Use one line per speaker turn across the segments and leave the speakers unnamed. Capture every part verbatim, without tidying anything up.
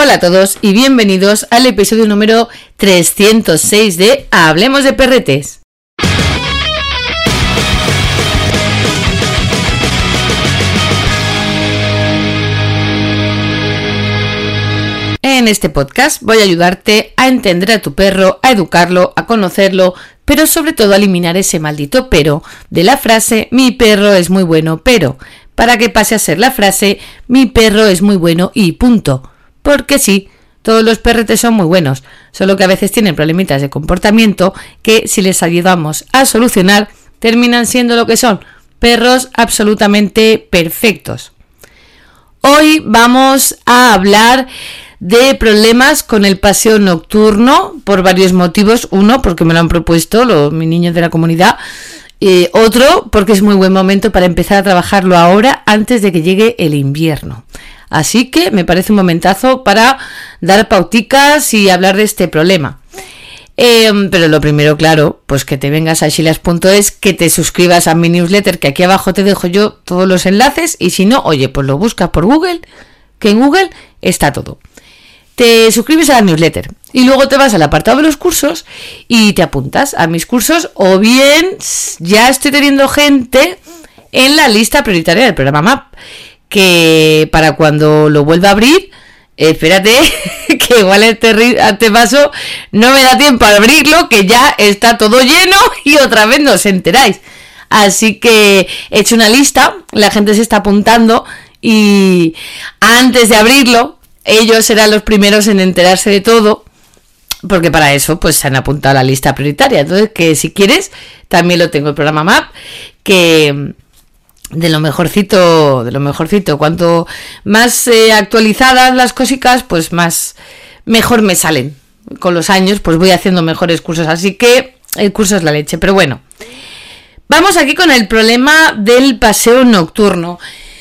Hola a todos y bienvenidos al episodio número trescientos seis de Hablemos de Perretes. En este podcast voy a ayudarte a entender a tu perro, a educarlo, a conocerlo, pero sobre todo a eliminar ese maldito pero de la frase mi perro es muy bueno, pero para que pase a ser la frase mi perro es muy bueno y punto. Porque sí, todos los perretes son muy buenos, solo que a veces tienen problemitas de comportamiento que si les ayudamos a solucionar terminan siendo lo que son, perros absolutamente perfectos. Hoy vamos a hablar de problemas con el paseo nocturno por varios motivos. Uno, porque me lo han propuesto los mis niños de la comunidad. Eh, otro, porque es muy buen momento para empezar a trabajarlo ahora antes de que llegue el invierno. Así que me parece un momentazo para dar pauticas y hablar de este problema. Eh, pero lo primero, claro, pues que te vengas a chilas punto es, que te suscribas a mi newsletter, que aquí abajo te dejo yo todos los enlaces, y si no, oye, pues lo buscas por Google, que en Google está todo. Te suscribes a la newsletter y luego te vas al apartado de los cursos y te apuntas a mis cursos, o bien ya estoy teniendo gente en la lista prioritaria del programa M A P, que para cuando lo vuelva a abrir, eh, espérate, que igual este, este paso no me da tiempo a abrirlo, que ya está todo lleno y otra vez no os enteráis. Así que he hecho una lista, la gente se está apuntando y antes de abrirlo, ellos serán los primeros en enterarse de todo, porque para eso pues se han apuntado a la lista prioritaria. Entonces, que si quieres, también lo tengo el programa M A P, que de lo mejorcito, de lo mejorcito. Cuanto más eh, actualizadas las cositas, pues más mejor me salen. Con los años, pues voy haciendo mejores cursos, así que el curso es la leche. Pero bueno, vamos aquí con el problema del paseo nocturno.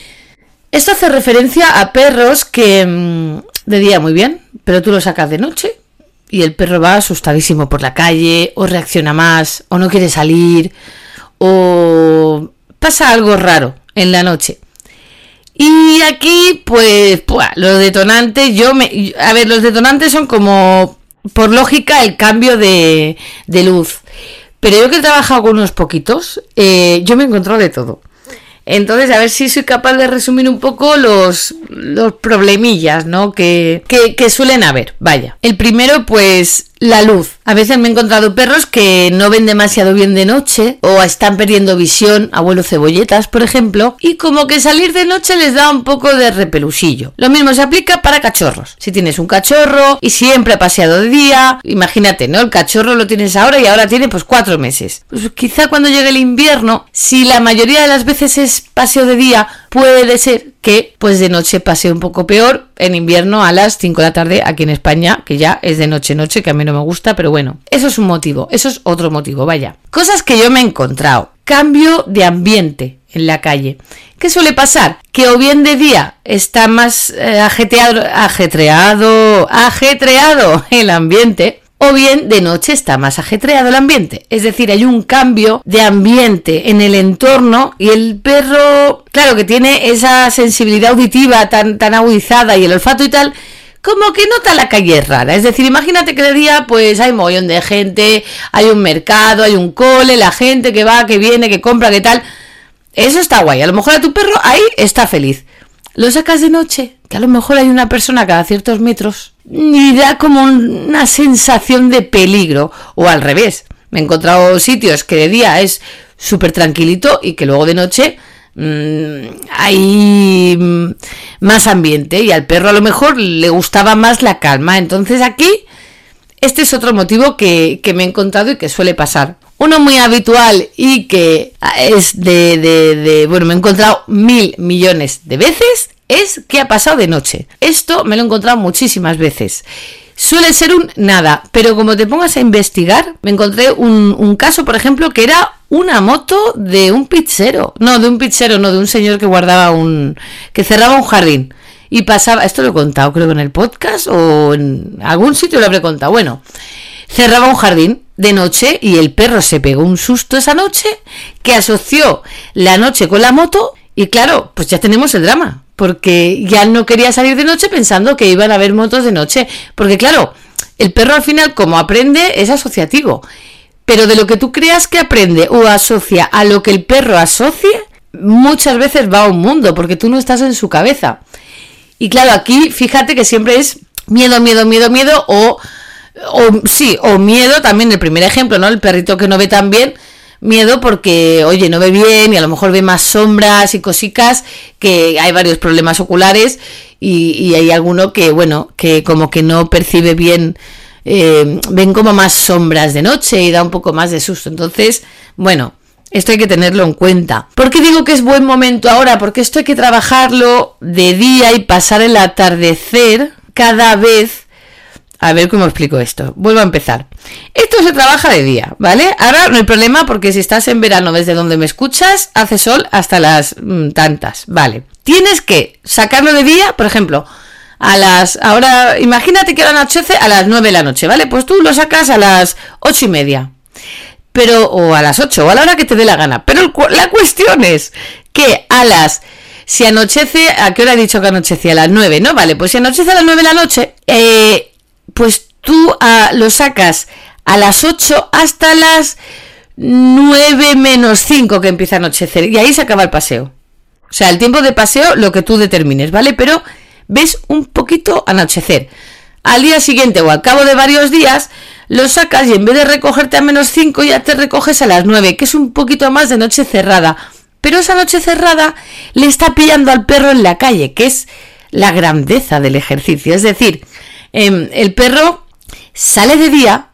Esto hace referencia a perros que mmm, de día muy bien, pero tú lo sacas de noche y el perro va asustadísimo por la calle, o reacciona más, o no quiere salir, o pasa algo raro en la noche. Y aquí, pues, ¡pua!, los detonantes, yo me... A ver, los detonantes son como, por lógica, el cambio de, de luz. Pero yo que he trabajado con unos poquitos, eh, yo me he encontrado de todo. Entonces, a ver si soy capaz de resumir un poco los, los problemillas, ¿no? Que, que, que suelen haber. Vaya. El primero, pues, la luz. A veces me he encontrado perros que no ven demasiado bien de noche, o están perdiendo visión, abuelo cebolletas, por ejemplo, y como que salir de noche les da un poco de repelusillo. Lo mismo se aplica para cachorros. Si tienes un cachorro y siempre ha paseado de día, imagínate, ¿no? El cachorro lo tienes ahora y ahora tiene pues cuatro meses. Pues quizá cuando llegue el invierno, si la mayoría de las veces es paseo de día, puede ser que pues de noche pase un poco peor en invierno a las cinco de la tarde aquí en España, que ya es de noche noche, que a mí no me gusta, pero bueno, eso es un motivo, eso es otro motivo, vaya. Cosas que yo me he encontrado. Cambio de ambiente en la calle. ¿Qué suele pasar? Que o bien de día está más eh, ajetreado, ajetreado, ajetreado el ambiente, o bien de noche está más ajetreado el ambiente. Es decir, hay un cambio de ambiente en el entorno y el perro, claro, que tiene esa sensibilidad auditiva tan, tan agudizada y el olfato y tal, como que nota la calle rara. Es decir, imagínate que de día pues hay un montón de gente, hay un mercado, hay un cole, la gente que va, que viene, que compra, que tal. Eso está guay. A lo mejor a tu perro ahí está feliz. Lo sacas de noche, que a lo mejor hay una persona cada ciertos metros, y da como una sensación de peligro. O al revés, me he encontrado sitios que de día es súper tranquilito y que luego de noche mmm, hay mmm, más ambiente, y al perro a lo mejor le gustaba más la calma. Entonces aquí, este es otro motivo que, que me he encontrado y que suele pasar. Uno muy habitual y que es de, de, de... Bueno, me he encontrado mil millones de veces, es que ha pasado de noche. Esto me lo he encontrado muchísimas veces. Suele ser un nada, pero como te pongas a investigar, me encontré un, un caso, por ejemplo, que era una moto de un pizzero. No, de un pizzero, no, de un señor que guardaba un... que cerraba un jardín. Y pasaba... Esto lo he contado, creo, en el podcast o en algún sitio lo habré contado. Bueno, cerraba un jardín de noche y el perro se pegó un susto esa noche que asoció la noche con la moto y claro, pues ya tenemos el drama. porque ya no quería salir de noche pensando que iban a haber motos de noche, porque claro, el perro al final como aprende es asociativo, pero de lo que tú creas que aprende o asocia a lo que el perro asocie, muchas veces va a un mundo, porque tú no estás en su cabeza. Y claro, aquí fíjate que siempre es miedo, miedo, miedo, miedo, o, o sí, o miedo también el primer ejemplo, ¿no? El perrito que no ve tan bien, miedo porque, oye, no ve bien y a lo mejor ve más sombras y cositas, que hay varios problemas oculares y, y hay alguno que, bueno, que como que no percibe bien, eh, ven como más sombras de noche y da un poco más de susto. Entonces, bueno, esto hay que tenerlo en cuenta. ¿Por qué digo que es buen momento ahora? Porque esto hay que trabajarlo de día y pasar el atardecer cada vez. A ver cómo explico esto. Vuelvo a empezar. Esto se trabaja de día, ¿vale? Ahora no hay problema porque si estás en verano desde donde me escuchas, hace sol hasta las mmm, tantas, ¿vale? Tienes que sacarlo de día, por ejemplo, a las... Ahora, imagínate que ahora anochece a las nueve de la noche, ¿vale? Pues tú lo sacas a las ocho y media. Pero, o a las ocho, o a la hora que te dé la gana. Pero el, la cuestión es que a las... Si anochece... ¿A qué hora he dicho que anochecía? A las nueve, ¿no? Vale, pues si anochece a las nueve de la noche... Eh... Pues tú uh, lo sacas a las ocho hasta las nueve menos cinco que empieza a anochecer. Y ahí se acaba el paseo. O sea, el tiempo de paseo, lo que tú determines, ¿vale? Pero ves un poquito anochecer. Al día siguiente o al cabo de varios días, lo sacas y en vez de recogerte a menos cinco, ya te recoges a las nueve, que es un poquito más de noche cerrada. Pero esa noche cerrada le está pillando al perro en la calle, que es la grandeza del ejercicio. Es decir... Eh, el perro sale de día,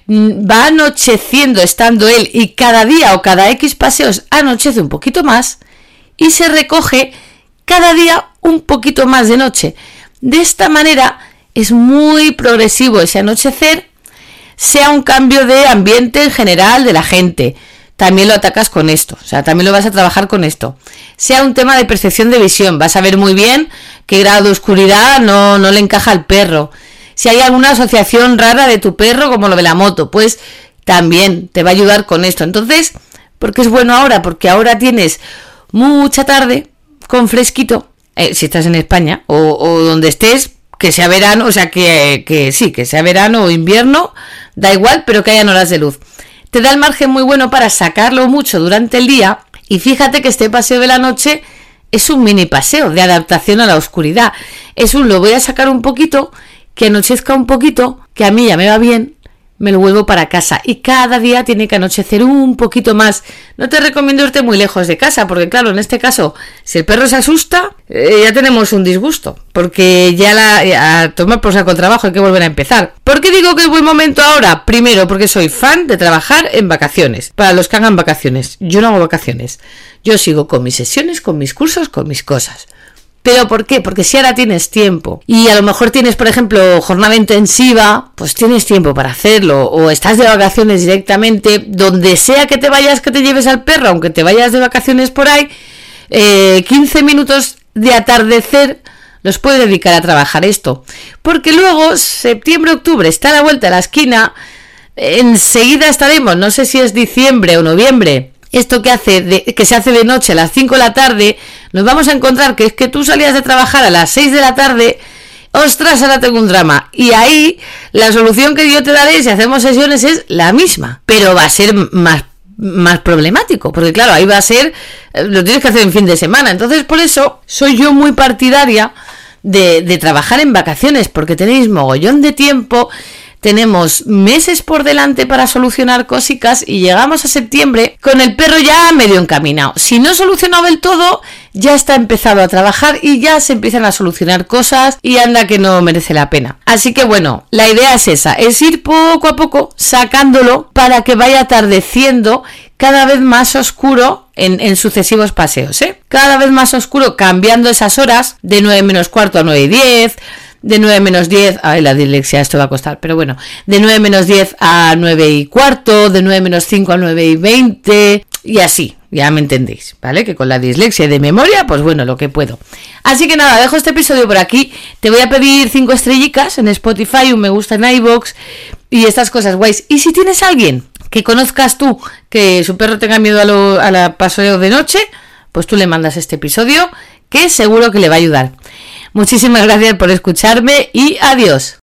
va anocheciendo estando él y cada día o cada X paseos anochece un poquito más y se recoge cada día un poquito más de noche. De esta manera es muy progresivo ese anochecer, sea un cambio de ambiente en general de la gente. También lo atacas con esto, o sea, también lo vas a trabajar con esto. Sea un tema de percepción de visión, vas a ver muy bien qué grado de oscuridad no, no le encaja al perro. Si hay alguna asociación rara de tu perro, como lo de la moto, pues también te va a ayudar con esto. Entonces, ¿por qué es bueno ahora? Porque ahora tienes mucha tarde con fresquito, eh, si estás en España, o, o donde estés, que sea verano, o sea, que, que sí, que sea verano o invierno, da igual, pero que hayan horas de luz. Te da el margen muy bueno para sacarlo mucho durante el día y fíjate que este paseo de la noche es un mini paseo de adaptación a la oscuridad. Es un lo voy a sacar un poquito, que anochezca un poquito, que a mí ya me va bien, me lo vuelvo para casa y cada día tiene que anochecer un poquito más. No te recomiendo irte muy lejos de casa porque claro, en este caso, si el perro se asusta, eh, ya tenemos un disgusto porque ya la ya, a tomar por saco el trabajo hay que volver a empezar. ¿Por qué digo que es buen momento ahora? Primero, porque soy fan de trabajar en vacaciones. Para los que hagan vacaciones, yo no hago vacaciones. Yo sigo con mis sesiones, con mis cursos, con mis cosas. ¿Pero por qué? Porque si ahora tienes tiempo y a lo mejor tienes, por ejemplo, jornada intensiva, pues tienes tiempo para hacerlo, o estás de vacaciones directamente, donde sea que te vayas, que te lleves al perro, aunque te vayas de vacaciones por ahí, eh, quince minutos de atardecer los puedes dedicar a trabajar esto. Porque luego, septiembre, octubre, está a la vuelta de la esquina, enseguida estaremos, no sé si es diciembre o noviembre, esto que hace de, que se hace de noche a las cinco de la tarde, nos vamos a encontrar que es que tú salías de trabajar a las seis de la tarde, ostras, ahora tengo un drama. Y ahí la solución que yo te daré si hacemos sesiones es la misma, pero va a ser más, más problemático, porque claro, ahí va a ser, lo tienes que hacer en fin de semana. Entonces por eso soy yo muy partidaria de, de trabajar en vacaciones, porque tenéis mogollón de tiempo. Tenemos meses por delante para solucionar cositas y llegamos a septiembre con el perro ya medio encaminado. Si no solucionado del todo, ya está empezado a trabajar y ya se empiezan a solucionar cosas y anda que no merece la pena. Así que bueno, la idea es esa, es ir poco a poco sacándolo para que vaya atardeciendo cada vez más oscuro en, en sucesivos paseos, ¿eh? Cada vez más oscuro, cambiando esas horas de nueve menos cuarto a nueve y diez, de nueve menos diez, ay, la dislexia, esto va a costar, pero bueno, de nueve menos diez a nueve y cuarto, de nueve menos cinco a nueve y veinte, y así, ya me entendéis, ¿vale? Que con la dislexia de memoria, pues bueno, lo que puedo. Así que nada, dejo este episodio por aquí, te voy a pedir cinco estrellitas en Spotify, un me gusta en iVoox, y estas cosas guays. Y si tienes a alguien que conozcas tú, que su perro tenga miedo a, lo, a la paseo de noche, pues tú le mandas este episodio, que seguro que le va a ayudar. Muchísimas gracias por escucharme y adiós.